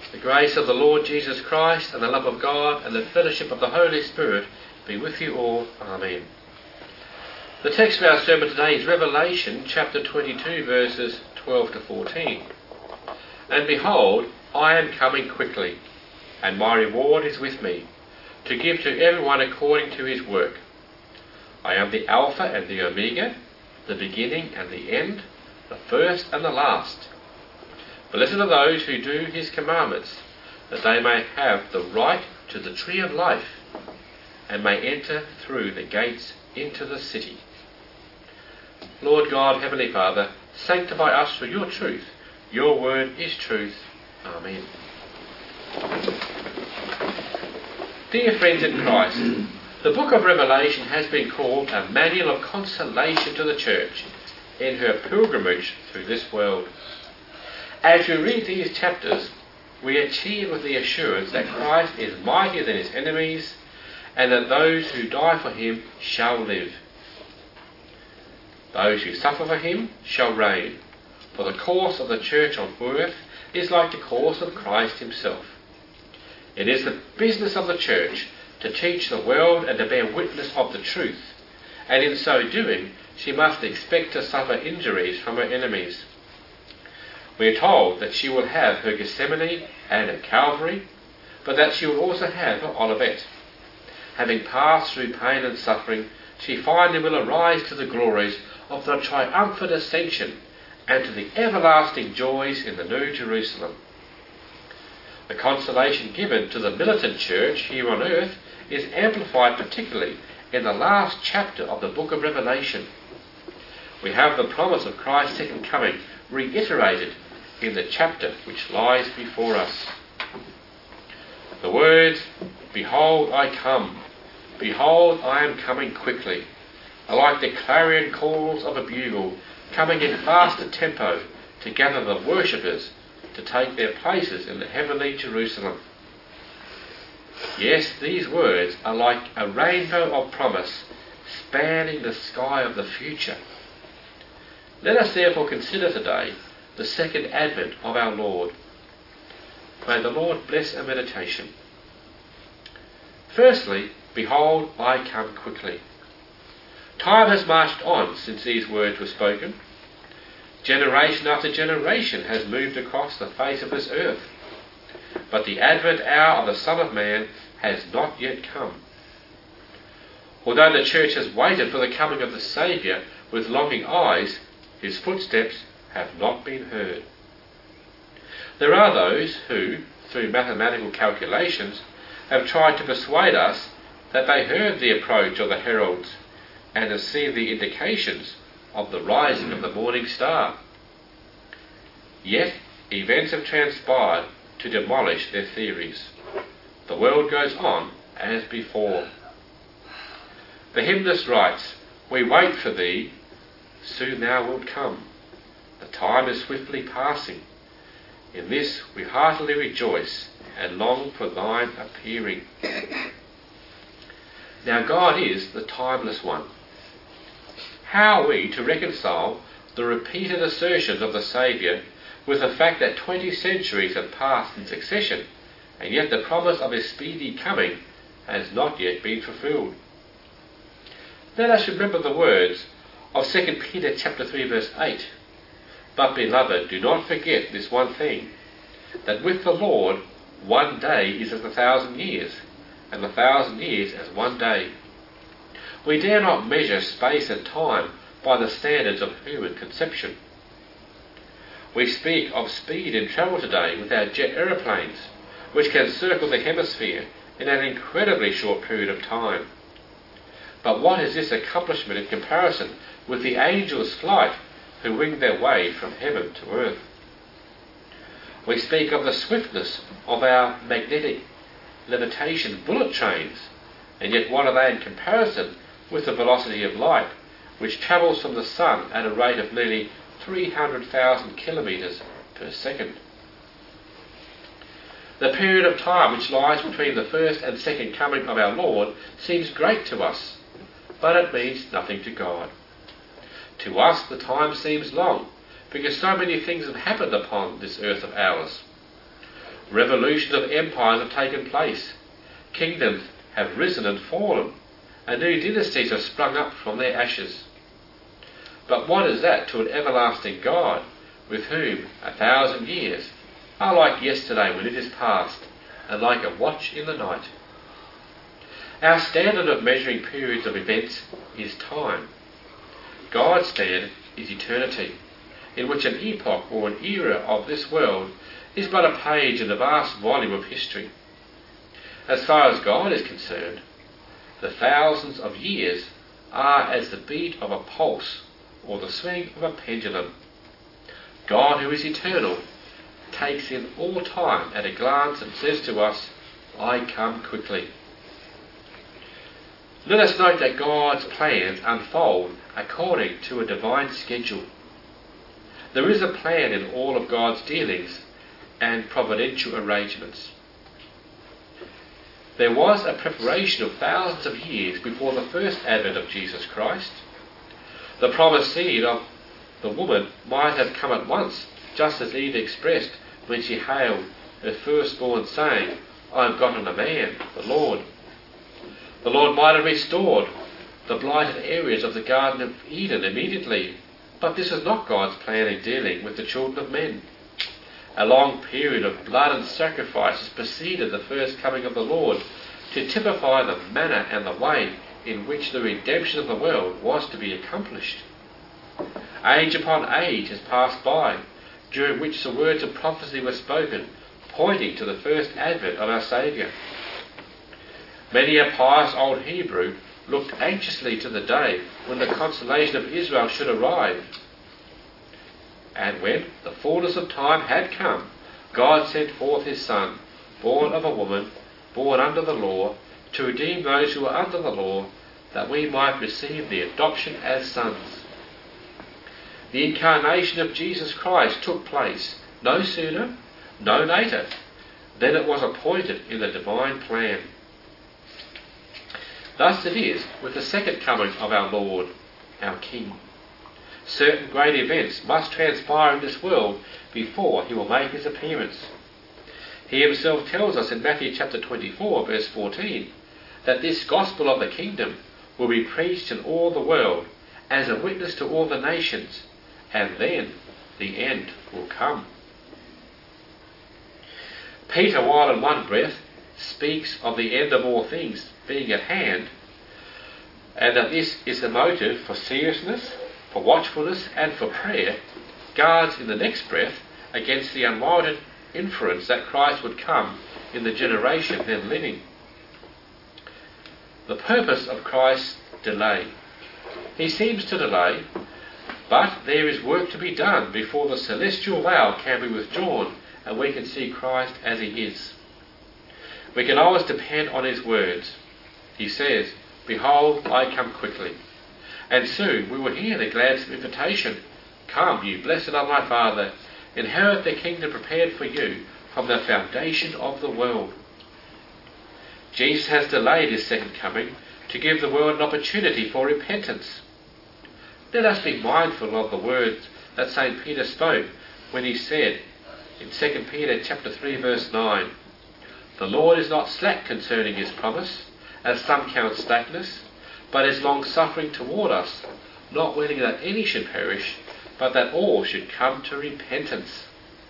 The grace of the Lord Jesus Christ and the love of God and the fellowship of the Holy Spirit be with you all. Amen. The text of our sermon today is Revelation chapter 22 verses 12 to 14. And behold, I am coming quickly, and my reward is with me, to give to everyone according to his work. I am the Alpha and the Omega, the beginning and the end, the first and the last. Blessed are those who do his commandments, that they may have the right to the tree of life, and may enter through the gates into the city. Lord God, Heavenly Father, sanctify us through your truth. Your word is truth. Amen. Dear friends in Christ, the book of Revelation has been called a manual of consolation to the church in her pilgrimage through this world. As we read these chapters, we are cheered with the assurance that Christ is mightier than his enemies, and that those who die for him shall live. Those who suffer for him shall reign, for the course of the church on earth is like the course of Christ himself. It is the business of the church to teach the world and to bear witness of the truth, and in so doing she must expect to suffer injuries from her enemies. We are told that she will have her Gethsemane and her Calvary, but that she will also have her Olivet. Having passed through pain and suffering, she finally will arise to the glories of the triumphant ascension and to the everlasting joys in the New Jerusalem. The consolation given to the militant church here on earth is amplified particularly in the last chapter of the book of Revelation. We have the promise of Christ's second coming reiterated in the chapter which lies before us. The words, "Behold, I come. Behold, I am coming quickly," are like the clarion calls of a bugle coming in faster tempo to gather the worshippers to take their places in the heavenly Jerusalem. Yes, these words are like a rainbow of promise spanning the sky of the future. Let us therefore consider today the second advent of our Lord. May the Lord bless our meditation. Firstly, behold, I come quickly. Time has marched on since these words were spoken. Generation after generation has moved across the face of this earth. But the advent hour of the Son of Man has not yet come. Although the church has waited for the coming of the Saviour with longing eyes, his footsteps have not been heard. There are those who, through mathematical calculations, have tried to persuade us that they heard the approach of the heralds and have seen the indications of the rising of the morning star. Yet events have transpired to demolish their theories. The world goes on as before. The hymnist writes, "We wait for thee, soon thou wilt come. The time is swiftly passing. In this we heartily rejoice and long for thine appearing." Now God is the timeless one. How are we to reconcile the repeated assertions of the Saviour with the fact that 20 centuries have passed in succession, and yet the promise of his speedy coming has not yet been fulfilled? Let us remember the words of 2 Peter chapter 3 verse 8. "But beloved, do not forget this one thing, that with the Lord 1 day is as 1,000 years, and 1,000 years as 1 day." We dare not measure space and time by the standards of human conception. We speak of speed in travel today with our jet aeroplanes, which can circle the hemisphere in an incredibly short period of time. But what is this accomplishment in comparison with the angels' flight who wing their way from heaven to earth? We speak of the swiftness of our magnetic levitation bullet trains, and yet what are they in comparison with the velocity of light, which travels from the sun at a rate of nearly 300,000 kilometres per second? The period of time which lies between the first and second coming of our Lord seems great to us, but it means nothing to God. To us the time seems long, because so many things have happened upon this earth of ours. Revolutions of empires have taken place. Kingdoms have risen and fallen, and new dynasties have sprung up from their ashes. But what is that to an everlasting God, with whom 1,000 years are like yesterday when it is past, and like a watch in the night? Our standard of measuring periods of events is time. God's standard is eternity, in which an epoch or an era of this world is but a page in the vast volume of history. As far as God is concerned, the thousands of years are as the beat of a pulse or the swing of a pendulum. God, who is eternal, takes in all time at a glance and says to us, "I come quickly." Let us note that God's plans unfold according to a divine schedule. There is a plan in all of God's dealings and providential arrangements. There was a preparation of thousands of years before the first advent of Jesus Christ. The promised seed of the woman might have come at once, just as Eve expressed when she hailed her firstborn, saying, "I have gotten a man, the Lord." The Lord might have restored the blighted areas of the Garden of Eden immediately, but this is not God's plan in dealing with the children of men. A long period of blood and sacrifices preceded the first coming of the Lord to typify the manner and the way in which the redemption of the world was to be accomplished. Age upon age has passed by, during which the words of prophecy were spoken, pointing to the first advent of our Saviour. Many a pious old Hebrew looked anxiously to the day when the consolation of Israel should arrive. And when the fullness of time had come, God sent forth his Son, born of a woman, born under the law, to redeem those who were under the law, that we might receive the adoption as sons. The incarnation of Jesus Christ took place no sooner, no later, than it was appointed in the divine plan. Thus it is with the second coming of our Lord, our King. Certain great events must transpire in this world before he will make his appearance. He himself tells us in Matthew chapter 24, verse 14, that this gospel of the kingdom will be preached in all the world as a witness to all the nations, and then the end will come. Peter, while in one breath speaks of the end of all things being at hand, and that this is the motive for seriousness, for watchfulness, and for prayer, guards in the next breath against the unwarranted inference that Christ would come in the generation then living. The purpose of Christ's delay. He seems to delay, but there is work to be done before the celestial veil can be withdrawn and we can see Christ as he is. We can always depend on his words. He says, "Behold, I come quickly." And soon we will hear the gladsome invitation, "Come, you blessed of my Father, inherit the kingdom prepared for you from the foundation of the world." Jesus has delayed his second coming to give the world an opportunity for repentance. Let us be mindful of the words that St. Peter spoke when he said in 2 Peter chapter 3 verse 9, "The Lord is not slack concerning his promise, as some count slackness, but is long-suffering toward us, not willing that any should perish, but that all should come to repentance."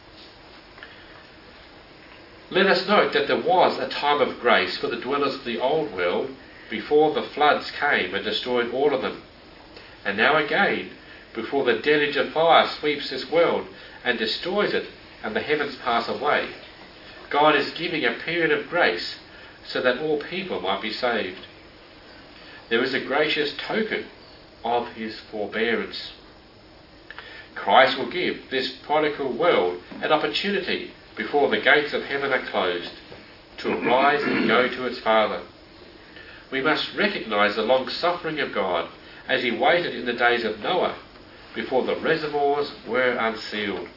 Let us note that there was a time of grace for the dwellers of the old world before the floods came and destroyed all of them. And now again, before the deluge of fire sweeps this world and destroys it and the heavens pass away, God is giving a period of grace so that all people might be saved. There is a gracious token of his forbearance. Christ will give this prodigal world an opportunity before the gates of heaven are closed, to arise and go to its Father. We must recognize the long-suffering of God as he waited in the days of Noah before the reservoirs were unsealed.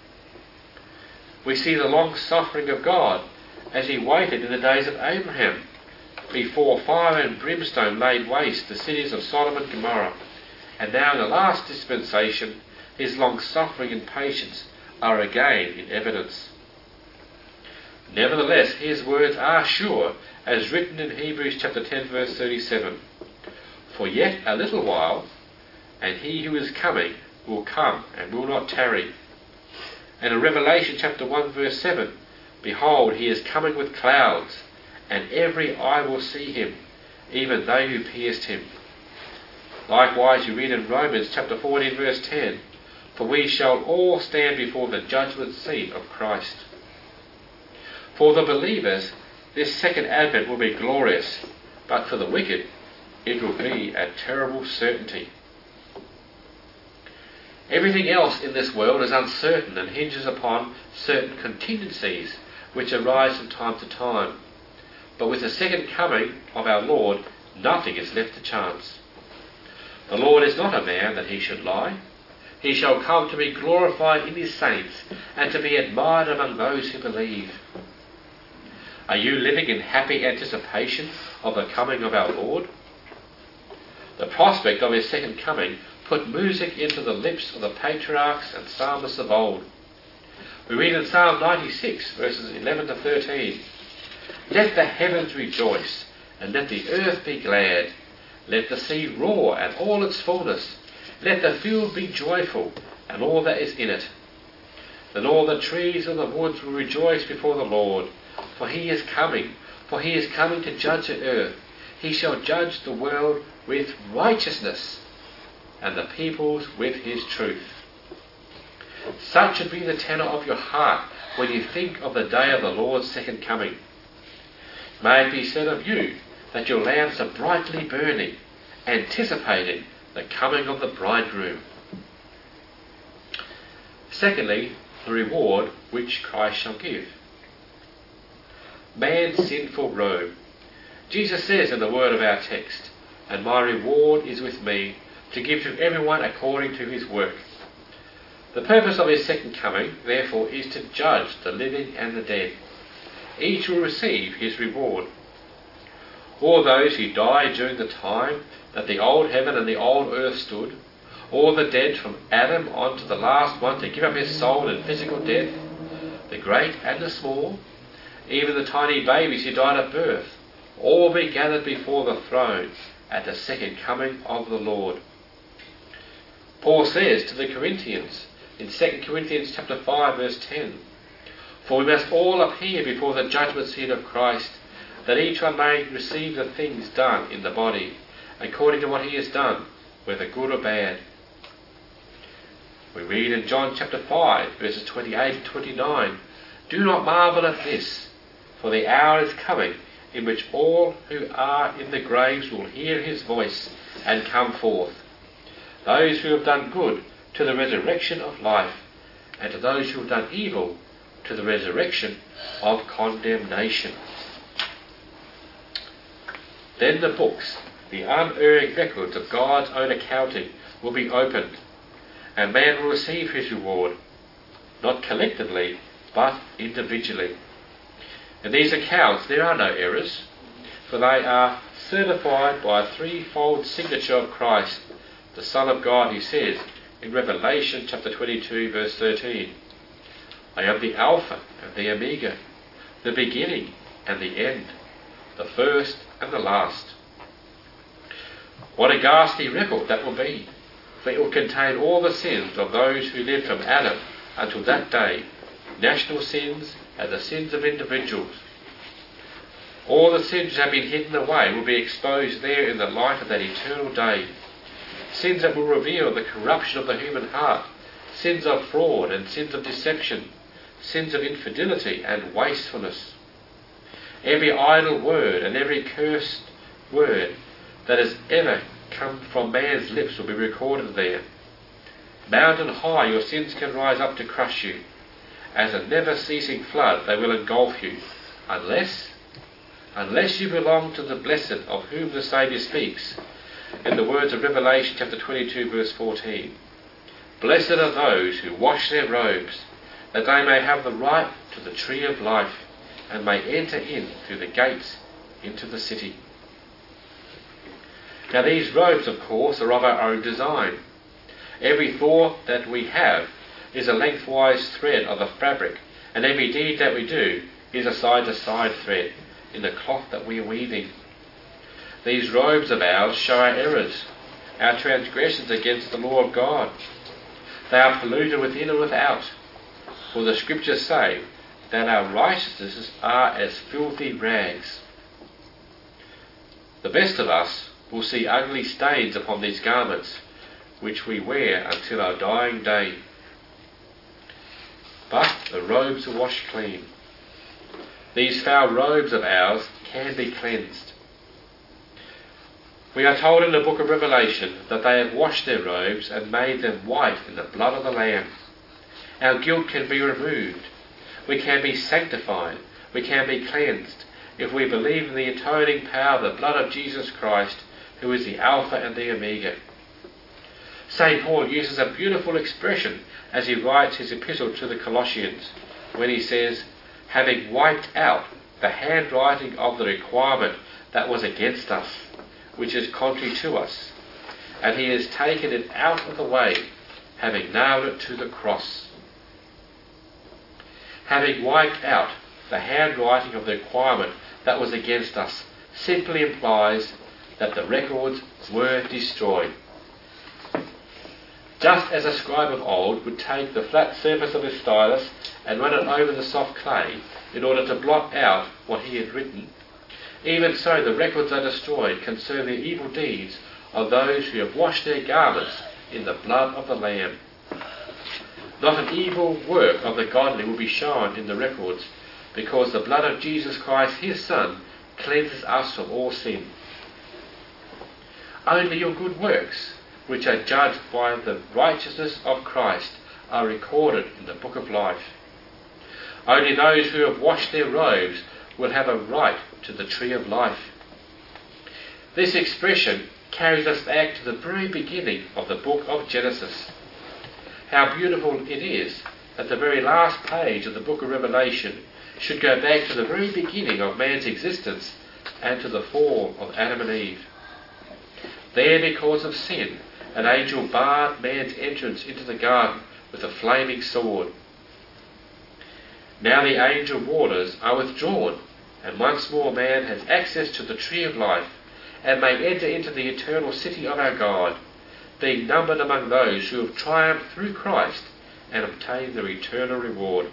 We see the long-suffering of God as he waited in the days of Abraham before fire and brimstone laid waste the cities of Sodom and Gomorrah. And now in the last dispensation, his long-suffering and patience are again in evidence. Nevertheless, his words are sure, as written in Hebrews chapter 10 verse 37. For yet a little while, and he who is coming will come and will not tarry. And in Revelation chapter 1 verse 7, behold, he is coming with clouds, and every eye will see him, even they who pierced him. Likewise you read in Romans chapter 14 verse 10, for we shall all stand before the judgment seat of Christ. For the believers, this second advent will be glorious, but for the wicked, it will be a terrible certainty. Everything else in this world is uncertain and hinges upon certain contingencies which arise from time to time. But with the second coming of our Lord, nothing is left to chance. The Lord is not a man that he should lie. He shall come to be glorified in his saints and to be admired among those who believe. Are you living in happy anticipation of the coming of our Lord? The prospect of his second coming put music into the lips of the patriarchs and psalmists of old. We read in Psalm 96 verses 11 to 13, let the heavens rejoice, and let the earth be glad. Let the sea roar, and all its fullness. Let the field be joyful, and all that is in it. Then all the trees of the woods will rejoice before the Lord, for he is coming to judge the earth. He shall judge the world with righteousness, and the peoples with his truth. Such should be the tenor of your heart when you think of the day of the Lord's second coming. May it be said of you that your lamps are brightly burning, anticipating the coming of the bridegroom. Secondly, the reward which Christ shall give. Man's sinful robe. Jesus says in the word of our text, and my reward is with me, to give to everyone according to his work. The purpose of his second coming, therefore, is to judge the living and the dead. Each will receive his reward. All those who died during the time that the old heaven and the old earth stood, all the dead from Adam on to the last one to give up his soul in physical death, the great and the small, even the tiny babies who died at birth, all be gathered before the throne at the second coming of the Lord. Paul says to the Corinthians in 2 Corinthians chapter 5 verse 10, for we must all appear before the judgment seat of Christ, that each one may receive the things done in the body, according to what he has done, whether good or bad. We read in John chapter 5 verses 28 and 29, do not marvel at this, for the hour is coming in which all who are in the graves will hear his voice and come forth. Those who have done good to the resurrection of life, and to those who have done evil to the resurrection of condemnation. Then the books, the unerring records of God's own accounting, will be opened, and man will receive his reward, not collectively, but individually. In these accounts there are no errors, for they are certified by a threefold signature of Christ, the Son of God, who says in Revelation chapter 22 verse 13, I am the Alpha and the Omega, the beginning and the end, the first and the last. What a ghastly record that will be, for it will contain all the sins of those who lived from Adam until that day, national sins and the sins of individuals. All the sins that have been hidden away will be exposed there in the light of that eternal day. Sins that will reveal the corruption of the human heart, sins of fraud and sins of deception, sins of infidelity and wastefulness. Every idle word and every cursed word that has ever come from man's lips will be recorded there. Mountain high your sins can rise up to crush you. As a never-ceasing flood they will engulf you, unless you belong to the blessed of whom the Saviour speaks, in the words of Revelation chapter 22 verse 14. Blessed are those who wash their robes, that they may have the right to the tree of life, and may enter in through the gates into the city. Now these robes, of course, are of our own design. Every thought that we have is a lengthwise thread of the fabric, and every deed that we do is a side-to-side thread in the cloth that we are weaving. These robes of ours show our errors, our transgressions against the law of God. They are polluted within and without, for the Scriptures say that our righteousnesses are as filthy rags. The best of us will see ugly stains upon these garments, which we wear until our dying day. But the robes are washed clean. These foul robes of ours can be cleansed. We are told in the book of Revelation that they have washed their robes and made them white in the blood of the Lamb. Our guilt can be removed. We can be sanctified. We can be cleansed if we believe in the atoning power of the blood of Jesus Christ, who is the Alpha and the Omega. St. Paul uses a beautiful expression as he writes his epistle to the Colossians, when he says, having wiped out the handwriting of the requirement that was against us, which is contrary to us, and he has taken it out of the way, having nailed it to the cross. Having wiped out the handwriting of the requirement that was against us simply implies that the records were destroyed. Just as a scribe of old would take the flat surface of his stylus and run it over the soft clay in order to blot out what he had written, even so the records are destroyed concerning the evil deeds of those who have washed their garments in the blood of the Lamb. Not an evil work of the godly will be shown in the records, because the blood of Jesus Christ, his Son, cleanses us from all sin. Only your good works, which are judged by the righteousness of Christ, are recorded in the book of life. Only those who have washed their robes will have a right to the tree of life. This expression carries us back to the very beginning of the book of Genesis. How beautiful it is that the very last page of the book of Revelation should go back to the very beginning of man's existence and to the fall of Adam and Eve. There, because of sin, an angel barred man's entrance into the garden with a flaming sword. Now the angel warders are withdrawn, and once more man has access to the tree of life, and may enter into the eternal city of our God, being numbered among those who have triumphed through Christ and obtained their eternal reward.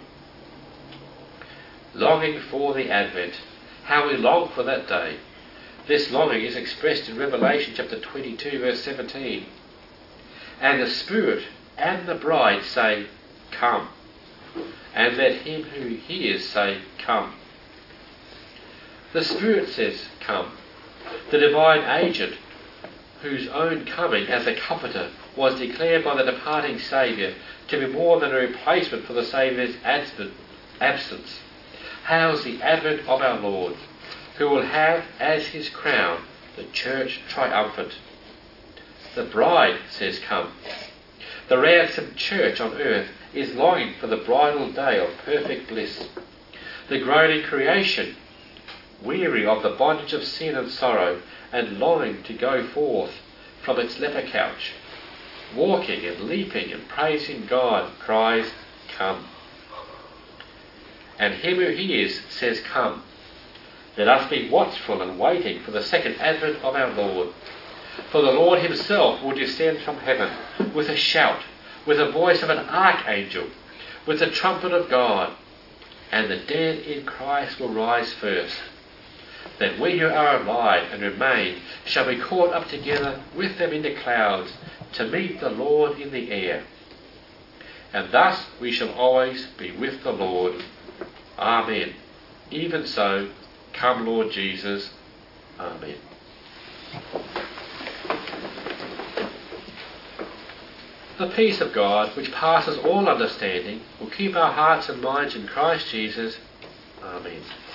Longing for the Advent. How we long for that day. This longing is expressed in Revelation chapter 22 verse 17. And the Spirit and the bride say, Come. And let him who hears say, Come. The Spirit says, Come. The divine agent, whose own coming as a comforter was declared by the departing Saviour to be more than a replacement for the Saviour's absence, hails the advent of our Lord, who will have as his crown the church triumphant. The bride says, Come. The ransomed church on earth is longing for the bridal day of perfect bliss. The groaning creation, weary of the bondage of sin and sorrow, and longing to go forth from its leper couch, walking and leaping and praising God, cries, Come. And him who hears says, Come. Let us be watchful and waiting for the second advent of our Lord. For the Lord himself will descend from heaven with a shout, with the voice of an archangel, with the trumpet of God, and the dead in Christ will rise first. Then we who are alive and remain shall be caught up together with them in the clouds to meet the Lord in the air. And thus we shall always be with the Lord. Amen. Even so, come Lord Jesus. Amen. The peace of God, which passes all understanding, will keep our hearts and minds in Christ Jesus. Amen.